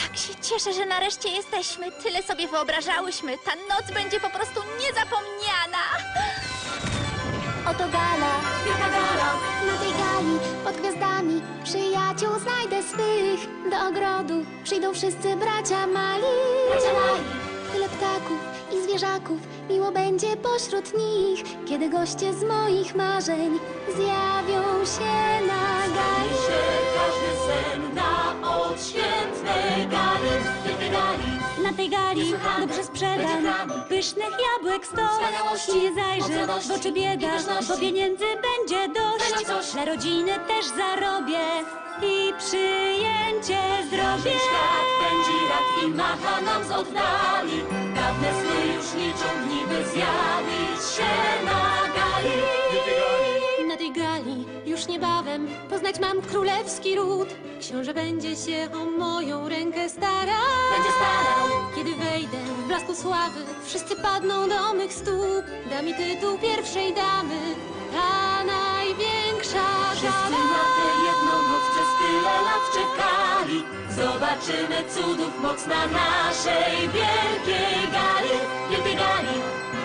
Tak się cieszę, że nareszcie jesteśmy. Tyle sobie wyobrażałyśmy. Ta noc będzie po prostu niezapomniana. Oto gala, Wielka gala, na tej gali pod gwiazdami przyjaciół znajdę swych. Do ogrodu przyjdą wszyscy bracia mali. bracia mali. Tyle ptaków i zwierzaków, miło będzie pośród nich, kiedy goście z moich marzeń zjawią się na gali. Się każdy sen na odświętnej gali, wielkiej gali. Na tej gali Niesłychane dobrze sprzedam będzie krami. pysznych jabłek sto. Wspaniałości, Nie zajrzę moc w oczy bieda, radości. bo pieniędzy będzie dość. Będzie coś. Dla rodziny też zarobię i przyjęcie zrobię. Świat pędzi rad i macha nam z oddali. Dawne sny już liczą dni, by zjawić się na gali. Na tej gali już niebawem poznać mam królewski ród. Książę będzie się o moją rękę starał. Będzie starał. Kiedy wejdę w blasku sławy, wszyscy padną do mych stóp. Da mi tytuł pierwszej damy, ta największa Wszyscy gala. na tę jedną noc przez tyle lat czekali. Zobaczymy cudów moc na naszej wielkiej gali, wielkiej gali.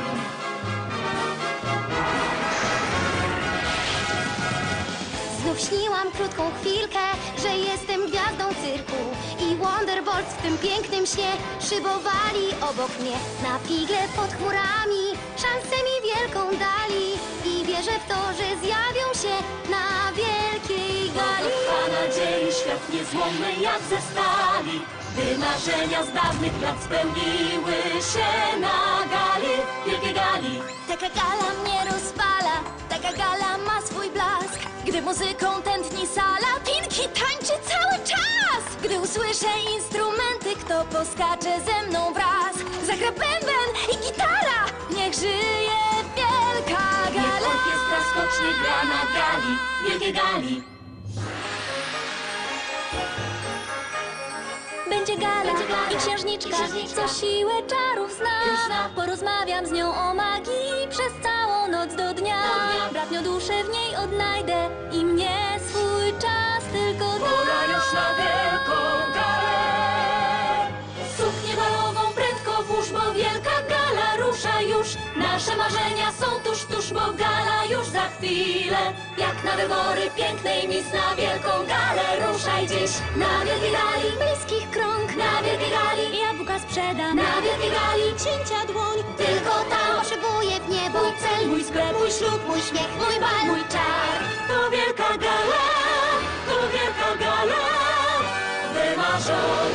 Znów śniłam krótką chwilkę, że jestem gwiazdą cyrku i Wonderbolts w tym pięknym śnie szybowali obok mnie. Na figle pod chmurami szansę mi wielką dali i wierzę w to, że zjawią się na wielkiej gali. Trwa nadziei świat niezłomny jak ze stali, by marzenia z dawnych lat spełniły się na gali, wielkiej gali. Taka gala mnie rozpala, taka gala ma swój blask. Gdy muzyką tętni sala, Pinki tańczy cały czas. Gdy usłyszę instrumenty, kto poskacze ze mną wraz. Zagra bęben i gitara, niech żyje wielka Niech gala. orkiestra skocznie gra na gali, wielkiej gali. Będzie gala Będzie gala i księżniczka, i księżniczka. co siłę czarów Już zna. zna. Porozmawiam z nią o magii przez całą noc do dnia. Bratnią duszę w niej odnajdę i mnie swój czas tylko da. Pora już na wielką galę. Suknię balową prędko włóż, bo wielka gala rusza już. Nasze marzenia są tuż, tuż, bo gala już za chwilę. Jak na wybory pięknej mis na wielką galę ruszaj dziś. Na wielkiej gali, Bliskich krąg na wielkiej gali, Jabłka sprzedam na wielkiej gali. Cięcia dłoń, Tylko tam potrzebuję w niebo mój cel. cel, mój sklep, mój ślub, mój śmiech, mój bal, mój czar. To wielka gala, wymarzona.